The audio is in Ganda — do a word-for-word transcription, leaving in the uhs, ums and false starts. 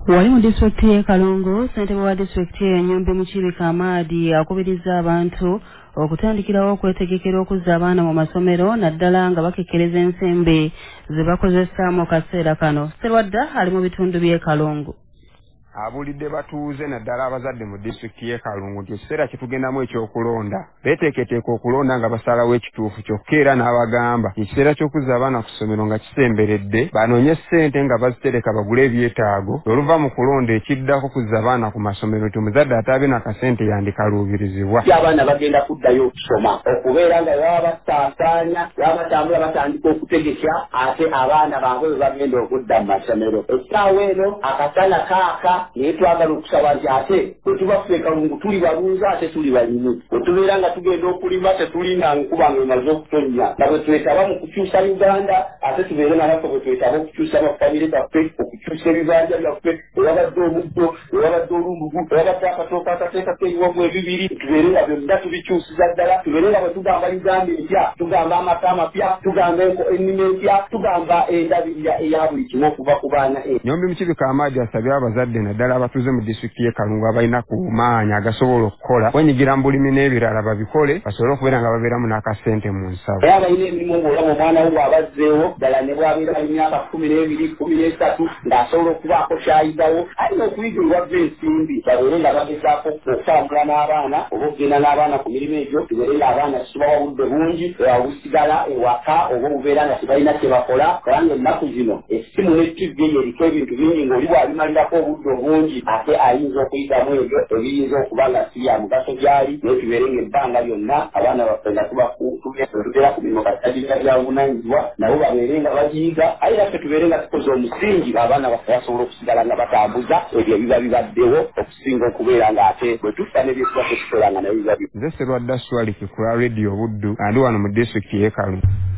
Wali mu disitulikiti y'e Kalungu, ssentebe wa disitulikiti y'e Nnyombe Mukiibi Kamaadi akubiriza abantu okutandikirawo okwetegekera okuzza abaana mu masomero naddala nga bakekkereza ensembe ze bakozesa mu kaseera kano. Sserwadda ali mu bitundu by'e Kalungu. Abulidde batuuze naddala abazadde mu disitulikiti y'e Kalungu nti ekiseera kye tugendamu ekyokulonda beeteeketeeka okulonda nga basalawo ekituufu kyokka era n'abagamba ekiseera ky'okuzza abaana ku ssomero nga kisemberedde banoonye ssente nga bazitereka bagule ebyetaago oluva mu kulonda ekiddako kuzza abaana ku masomero nti omuzadde ataabe n'akasente yandikaluubirizibwa. Abaana bagenda kuddayo okusoma okubeera nga baba basaasaanya baba batambula batandika okutegeka ate abaana baabwe bwe bagenda okudda mu masomero. Essaawa eno akasana kaaka naye twagala okusaba nti ate bwe tuba ffe Kalungu tuli balunzi ate tuli balimi bwe tubeera nga tugenda okulima tetulina nkuba nga emaze okutonnya nga bwe twetaba mu kukyusa Uganda ate tubeere nga naffe bwe twetaba okukyusa bafamire baffe okukyusa ebibanja byaffe ewabadde omuddo ewabadde olulugu ewabadde akatooka akateekako ebiwamu ebibiri tubeere nga byonna tubikyusiza ddala tubeere nga bwe tugamba Uganda empya tugamba amaka amapya tugamba ennima empya tugamba endabirira eya buli kimu okuva ku baana. Nnyombe Mukiibi Kamaadi asabye abazadde naddala abatuuze mu disitulikiti y'e Kalungu abalina ku maanyi agasobola okukola wenyigira mu bulimi n'ebirala babikole basobole okubeera nga babeeramu n'akasente mu nsawo. Era abalina emirimu ng'olaba omwana we bw'abazzeewo ddala ne bw'abeera emyaka kkumi n'ebiri kkumi n'esatu ng'asobola okubaako kyayigawo alina okuyiga olwava ensimbi babeere nga bagezaako okutambula n'abaana oba okugenda n'abaana ku mirimu egyo tubeere ng'abaana kisubawa budde bungi obusigala ewaka oba obubeera nga tebalina kye bakola kubanga ennaku zino essimu ne ttivi eyo eriko ebintu bingi ng'oli bw'abimalirako obudde obungi ate ayinza okuyigamu ebyo ebiyinza okuba nga si ya mugaso gyali naye tubeere ng'ebbanga lyonna abaana baffe nga tubeera ku mirimu katagira byabuvunaanyizibwa nabo babeere nga bagiyiga aye naffe tubeere nga tukoze omusingi abaana baffe basobola okusigala nga batambuza ebyo ebiba bibaddewo okusinga okubeera ng'ate bwe tufa n'ebyetuba tetukola nga naye biba. Nze Sserwadda Swaliki ku Radio Buddu andi wano mu disitulikiti y'e Kalungu.